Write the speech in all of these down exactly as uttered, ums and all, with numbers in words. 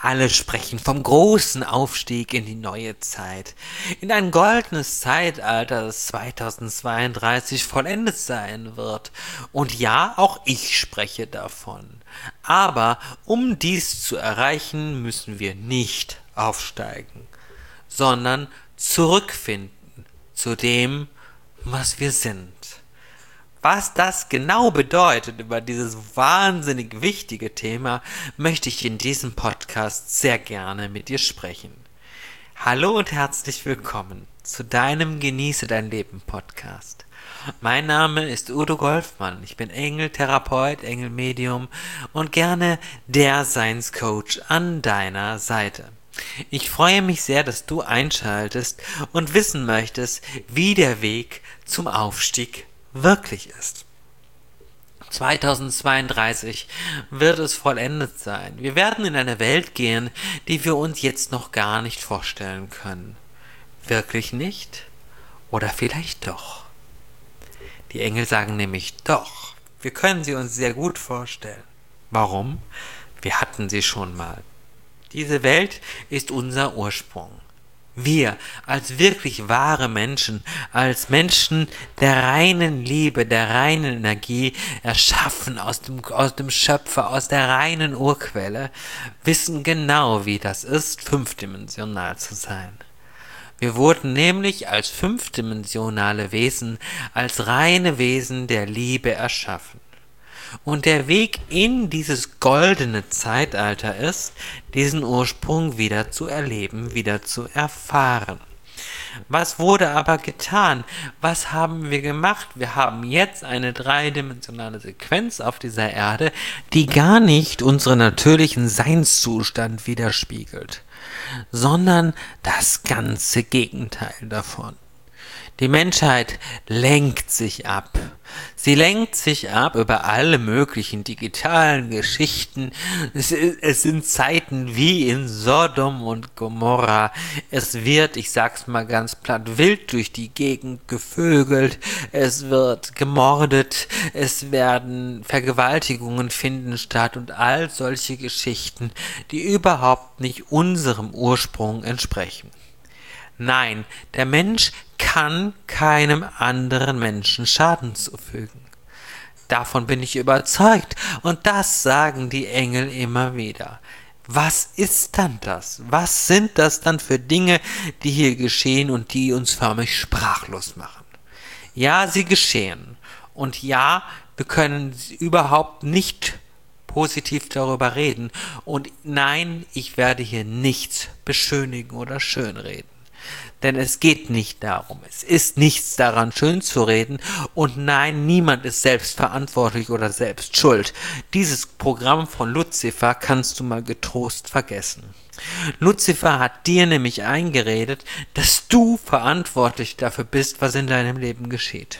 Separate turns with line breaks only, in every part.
Alle sprechen vom großen Aufstieg in die neue Zeit, in ein goldenes Zeitalter, das zweitausendzweiunddreißig vollendet sein wird. Und ja, auch ich spreche davon. Aber um dies zu erreichen, müssen wir nicht aufsteigen, sondern zurückfinden zu dem, was wir sind. Was das genau bedeutet über dieses wahnsinnig wichtige Thema, möchte ich in diesem Podcast sehr gerne mit dir sprechen. Hallo und herzlich willkommen zu deinem Genieße dein Leben Podcast. Mein Name ist Udo Golfmann, ich bin Engeltherapeut, Engelmedium und gerne der Seinscoach an deiner Seite. Ich freue mich sehr, dass du einschaltest und wissen möchtest, wie der Weg zum Aufstieg wirklich ist. zweitausendzweiunddreißig wird es vollendet sein. Wir werden in eine Welt gehen, die wir uns jetzt noch gar nicht vorstellen können. Wirklich nicht? Oder vielleicht doch? Die Engel sagen nämlich doch. Wir können sie uns sehr gut vorstellen. Warum? Wir hatten sie schon mal. Diese Welt ist unser Ursprung. Wir als wirklich wahre Menschen, als Menschen der reinen Liebe, der reinen Energie, erschaffen aus dem, aus dem Schöpfer, aus der reinen Urquelle, wissen genau, wie das ist, fünfdimensional zu sein. Wir wurden nämlich als fünfdimensionale Wesen, als reine Wesen der Liebe erschaffen. Und der Weg in dieses goldene Zeitalter ist, diesen Ursprung wieder zu erleben, wieder zu erfahren. Was wurde aber getan? Was haben wir gemacht? Wir haben jetzt eine dreidimensionale Sequenz auf dieser Erde, die gar nicht unseren natürlichen Seinszustand widerspiegelt, sondern das ganze Gegenteil davon. Die Menschheit lenkt sich ab. Sie lenkt sich ab über alle möglichen digitalen Geschichten. Es, es sind Zeiten wie in Sodom und Gomorra. Es wird, ich sag's mal ganz platt, wild durch die Gegend gevögelt. Es wird gemordet. Es werden Vergewaltigungen finden statt und all solche Geschichten, die überhaupt nicht unserem Ursprung entsprechen. Nein, der Mensch kann keinem anderen Menschen Schaden zufügen. Davon bin ich überzeugt und das sagen die Engel immer wieder. Was ist dann das? Was sind das dann für Dinge, die hier geschehen und die uns förmlich sprachlos machen? Ja, sie geschehen. Und ja, wir können überhaupt nicht positiv darüber reden. Und nein, ich werde hier nichts beschönigen oder schönreden. Denn es geht nicht darum, es ist nichts daran schön zu reden und nein, niemand ist selbst verantwortlich oder selbst schuld. Dieses Programm von Luzifer kannst du mal getrost vergessen. Luzifer hat dir nämlich eingeredet, dass du verantwortlich dafür bist, was in deinem Leben geschieht.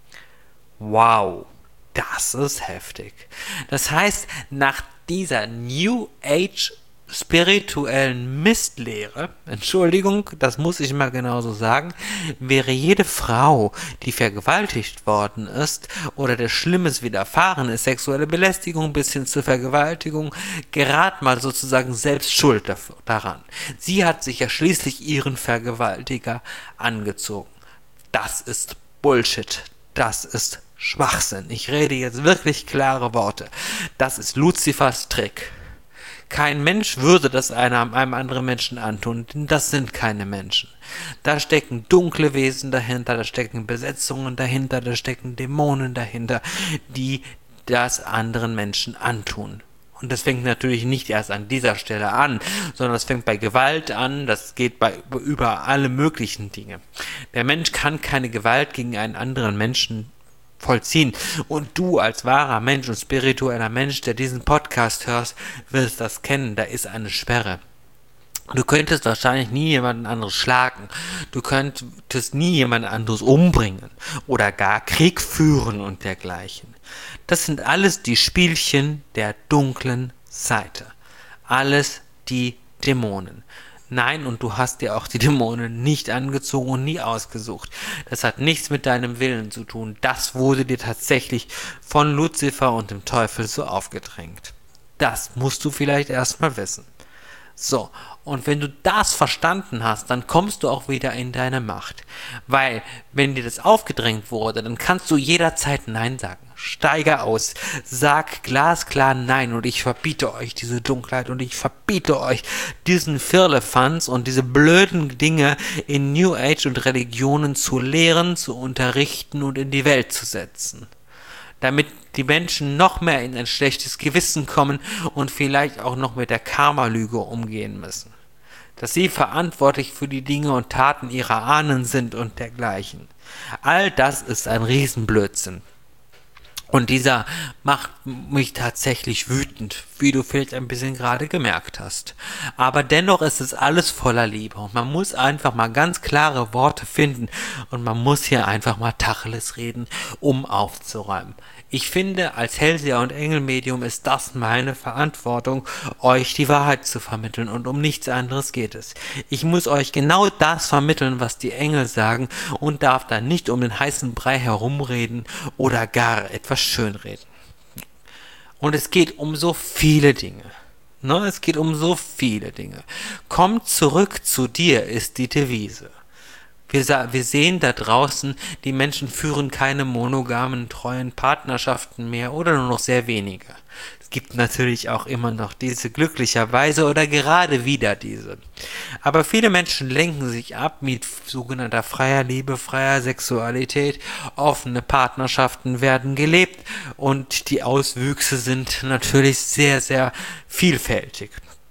Wow, das ist heftig. Das heißt, nach dieser New Age spirituellen Mistlehre, Entschuldigung, das muss ich mal genauso sagen, wäre jede Frau, die vergewaltigt worden ist oder der Schlimmes widerfahren ist, sexuelle Belästigung bis hin zur Vergewaltigung, gerade mal sozusagen selbst schuld dafür, daran. Sie hat sich ja schließlich ihren Vergewaltiger angezogen. Das ist Bullshit. Das ist Schwachsinn. Ich rede jetzt wirklich klare Worte. Das ist Luzifers Trick. Kein Mensch würde das einem, einem anderen Menschen antun, denn das sind keine Menschen. Da stecken dunkle Wesen dahinter, da stecken Besetzungen dahinter, da stecken Dämonen dahinter, die das anderen Menschen antun. Und das fängt natürlich nicht erst an dieser Stelle an, sondern das fängt bei Gewalt an, das geht bei über alle möglichen Dinge. Der Mensch kann keine Gewalt gegen einen anderen Menschen vollziehen. Und du als wahrer Mensch und spiritueller Mensch, der diesen Podcast hörst, wirst das kennen. Da ist eine Sperre. Du könntest wahrscheinlich nie jemanden anderes schlagen. Du könntest nie jemanden anderes umbringen oder gar Krieg führen und dergleichen. Das sind alles die Spielchen der dunklen Seite. Alles die Dämonen. Nein, und du hast dir auch die Dämonen nicht angezogen und nie ausgesucht. Das hat nichts mit deinem Willen zu tun. Das wurde dir tatsächlich von Luzifer und dem Teufel so aufgedrängt. Das musst du vielleicht erstmal wissen. So, und wenn du das verstanden hast, dann kommst du auch wieder in deine Macht. Weil, wenn dir das aufgedrängt wurde, dann kannst du jederzeit Nein sagen. Steige aus, sag glasklar Nein und ich verbiete euch diese Dunkelheit und ich verbiete euch diesen Firlefanz und diese blöden Dinge in New Age und Religionen zu lehren, zu unterrichten und in die Welt zu setzen. Damit die Menschen noch mehr in ein schlechtes Gewissen kommen und vielleicht auch noch mit der Karma-Lüge umgehen müssen. Dass sie verantwortlich für die Dinge und Taten ihrer Ahnen sind und dergleichen. All das ist ein Riesenblödsinn. Und dieser macht mich tatsächlich wütend, wie du vielleicht ein bisschen gerade gemerkt hast. Aber dennoch ist es alles voller Liebe und man muss einfach mal ganz klare Worte finden und man muss hier einfach mal Tacheles reden, um aufzuräumen. Ich finde, als Hellseher und Engelmedium ist das meine Verantwortung, euch die Wahrheit zu vermitteln und um nichts anderes geht es. Ich muss euch genau das vermitteln, was die Engel sagen und darf dann nicht um den heißen Brei herumreden oder gar etwas schönreden. Und es geht um so viele Dinge. Ne? Es geht um so viele Dinge. Komm zurück zu dir ist die Devise. Wir, wir sehen da draußen, die Menschen führen keine monogamen, treuen Partnerschaften mehr oder nur noch sehr wenige. Es gibt natürlich auch immer noch diese glücklicherweise oder gerade wieder diese. Aber viele Menschen lenken sich ab mit sogenannter freier Liebe, freier Sexualität. Offene Partnerschaften werden gelebt und die Auswüchse sind natürlich sehr, sehr vielfältig.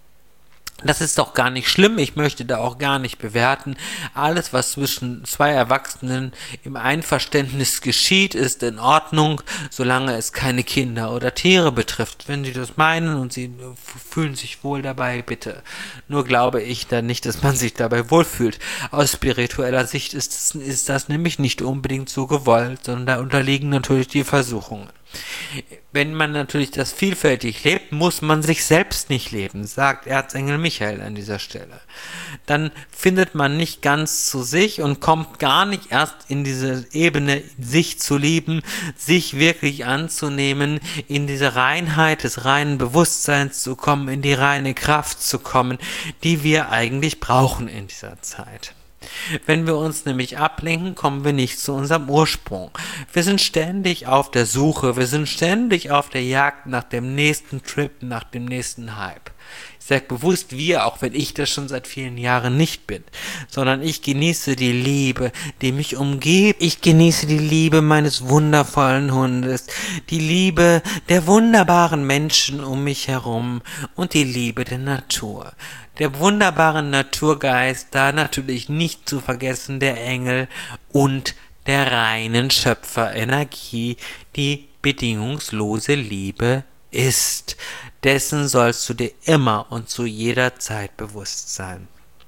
Das ist doch gar nicht schlimm, ich möchte da auch gar nicht bewerten. Alles, was zwischen zwei Erwachsenen im Einverständnis geschieht, ist in Ordnung, solange es keine Kinder oder Tiere betrifft. Wenn sie das meinen und sie fühlen sich wohl dabei, bitte. Nur glaube ich dann nicht, dass man sich dabei wohlfühlt. Aus spiritueller Sicht ist, es, ist das nämlich nicht unbedingt so gewollt, sondern da unterliegen natürlich die Versuchungen. Wenn man natürlich das vielfältig lebt, muss man sich selbst nicht leben, sagt Erzengel Michael an dieser Stelle. Dann findet man nicht ganz zu sich und kommt gar nicht erst in diese Ebene, sich zu lieben, sich wirklich anzunehmen, in diese Reinheit des reinen Bewusstseins zu kommen, in die reine Kraft zu kommen, die wir eigentlich brauchen in dieser Zeit. Wenn wir uns nämlich ablenken, kommen wir nicht zu unserem Ursprung. Wir sind ständig auf der Suche, wir sind ständig auf der Jagd nach dem nächsten Trip, nach dem nächsten Hype. Ich sage bewusst wir, auch wenn ich das schon seit vielen Jahren nicht bin, sondern ich genieße die Liebe, die mich umgibt. Ich genieße die Liebe meines wundervollen Hundes, die Liebe der wunderbaren Menschen um mich herum und die Liebe der Natur. Der wunderbare Naturgeist, da natürlich nicht zu vergessen der Engel und der reinen Schöpferenergie, die bedingungslose Liebe ist. Dessen sollst du dir immer und zu jeder Zeit bewusst sein.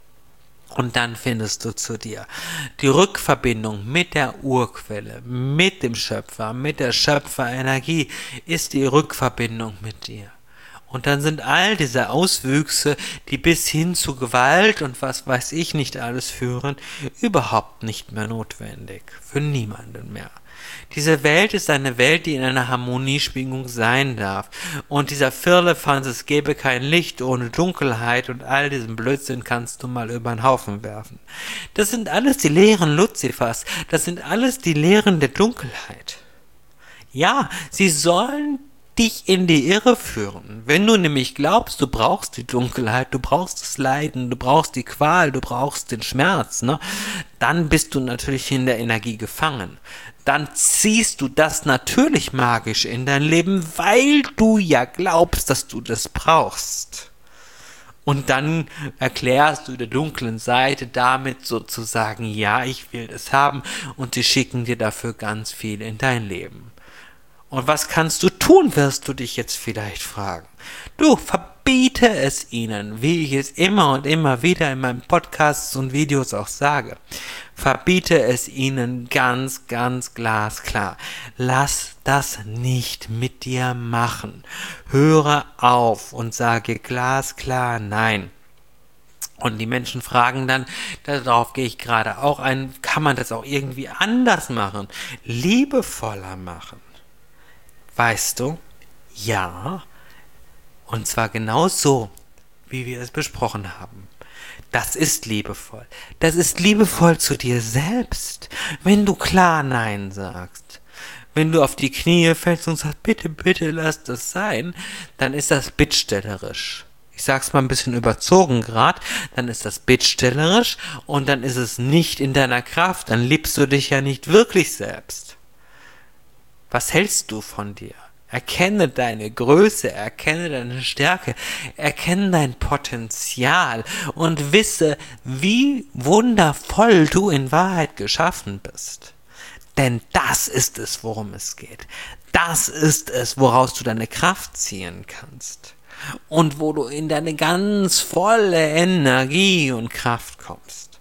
Und dann findest du zu dir. Die Rückverbindung mit der Urquelle, mit dem Schöpfer, mit der Schöpferenergie ist die Rückverbindung mit dir. Und dann sind all diese Auswüchse, die bis hin zu Gewalt und was weiß ich nicht alles führen, überhaupt nicht mehr notwendig. Für niemanden mehr. Diese Welt ist eine Welt, die in einer Harmonieschwingung sein darf. Und dieser Firlefanz, es gäbe kein Licht ohne Dunkelheit und all diesen Blödsinn kannst du mal über den Haufen werfen. Das sind alles die Lehren Luzifers. Das sind alles die Lehren der Dunkelheit. Ja, sie sollen dich in die Irre führen. Wenn du nämlich glaubst, du brauchst die Dunkelheit, du brauchst das Leiden, du brauchst die Qual, du brauchst den Schmerz, ne, dann bist du natürlich in der Energie gefangen. Dann ziehst du das natürlich magisch in dein Leben, weil du ja glaubst, dass du das brauchst. Und dann erklärst du der dunklen Seite damit sozusagen, ja, ich will das haben und sie schicken dir dafür ganz viel in dein Leben. Und was kannst du tun, wirst du dich jetzt vielleicht fragen. Du, verbiete es ihnen, wie ich es immer und immer wieder in meinen Podcasts und Videos auch sage. Verbiete es ihnen ganz, ganz glasklar. Lass das nicht mit dir machen. Höre auf und sage glasklar nein. Und die Menschen fragen dann, darauf gehe ich gerade auch ein, kann man das auch irgendwie anders machen, liebevoller machen? Weißt du, ja, und zwar genau so, wie wir es besprochen haben. Das ist liebevoll. Das ist liebevoll zu dir selbst, wenn du klar Nein sagst. Wenn du auf die Knie fällst und sagst, bitte, bitte lass das sein, dann ist das bittstellerisch. Ich sag's mal ein bisschen überzogen gerade, dann ist das bittstellerisch und dann ist es nicht in deiner Kraft, dann liebst du dich ja nicht wirklich selbst. Was hältst du von dir? Erkenne deine Größe, erkenne deine Stärke, erkenne dein Potenzial und wisse, wie wundervoll du in Wahrheit geschaffen bist. Denn das ist es, worum es geht. Das ist es, woraus du deine Kraft ziehen kannst. Und wo du in deine ganz volle Energie und Kraft kommst.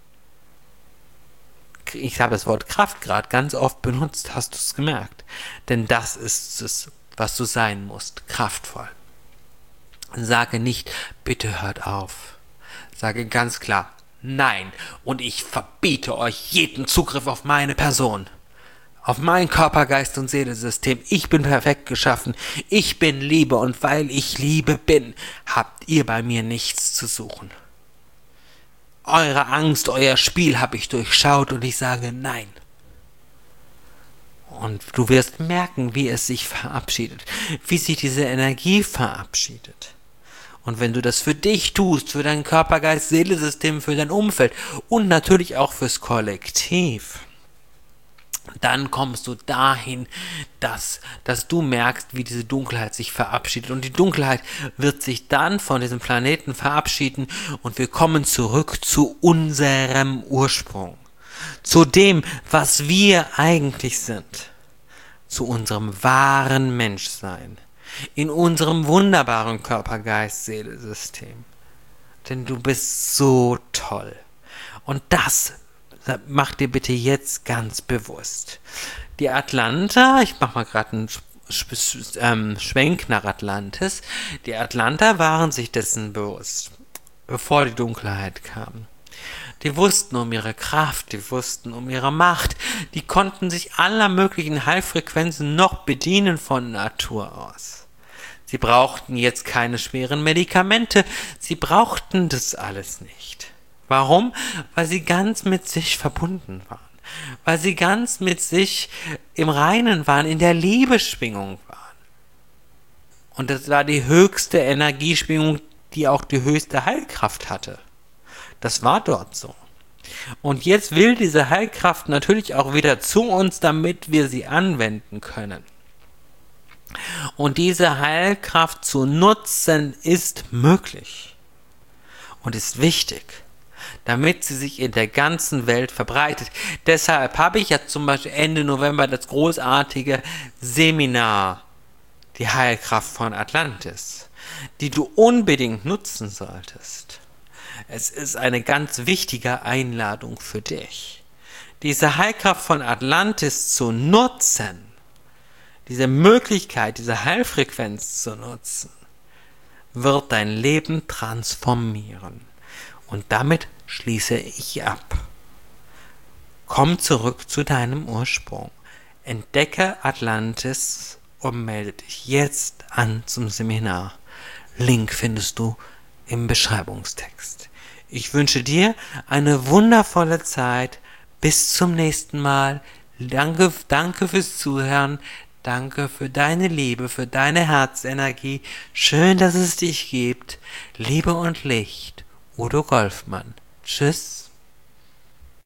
Ich habe das Wort Kraft gerade ganz oft benutzt, hast du es gemerkt. Denn das ist es, was du sein musst, kraftvoll. Sage nicht, bitte hört auf. Sage ganz klar, nein, und ich verbiete euch jeden Zugriff auf meine Person. Auf mein Körper, Geist und Seelensystem. Ich bin perfekt geschaffen. Ich bin Liebe und weil ich Liebe bin, habt ihr bei mir nichts zu suchen. Eure Angst, euer Spiel habe ich durchschaut und ich sage nein. Und du wirst merken, wie es sich verabschiedet, wie sich diese Energie verabschiedet. Und wenn du das für dich tust, für dein Körper, Geist, Seelensystem, für dein Umfeld und natürlich auch fürs Kollektiv, dann kommst du dahin, dass, dass du merkst, wie diese Dunkelheit sich verabschiedet. Und die Dunkelheit wird sich dann von diesem Planeten verabschieden und wir kommen zurück zu unserem Ursprung. Zu dem, was wir eigentlich sind. Zu unserem wahren Menschsein. In unserem wunderbaren Körper, Geist, Seele, System. Denn du bist so toll. Und das mach dir bitte jetzt ganz bewusst. Die Atlanta, ich mach mal gerade einen ähm, Schwenk nach Atlantis. Die Atlanta waren sich dessen bewusst, bevor die Dunkelheit kam. Die wussten um ihre Kraft, die wussten um ihre Macht, die konnten sich aller möglichen Heilfrequenzen noch bedienen von Natur aus. Sie brauchten jetzt keine schweren Medikamente, sie brauchten das alles nicht. Warum? Weil sie ganz mit sich verbunden waren. Weil sie ganz mit sich im Reinen waren, in der Liebeschwingung waren. Und das war die höchste Energieschwingung, die auch die höchste Heilkraft hatte. Das war dort so. Und jetzt will diese Heilkraft natürlich auch wieder zu uns, damit wir sie anwenden können. Und diese Heilkraft zu nutzen ist möglich. Und ist wichtig. Damit sie sich in der ganzen Welt verbreitet. Deshalb habe ich ja zum Beispiel Ende November das großartige Seminar, die Heilkraft von Atlantis, die du unbedingt nutzen solltest. Es ist eine ganz wichtige Einladung für dich, diese Heilkraft von Atlantis zu nutzen, diese Möglichkeit, diese Heilfrequenz zu nutzen, wird dein Leben transformieren. Und damit schließe ich ab. Komm zurück zu deinem Ursprung. Entdecke Atlantis und melde dich jetzt an zum Seminar. Link findest du im Beschreibungstext. Ich wünsche dir eine wundervolle Zeit. Bis zum nächsten Mal. Danke, danke fürs Zuhören. Danke für deine Liebe, für deine Herzenergie. Schön, dass es dich gibt. Liebe und Licht. Udo Golfmann. Tschüss.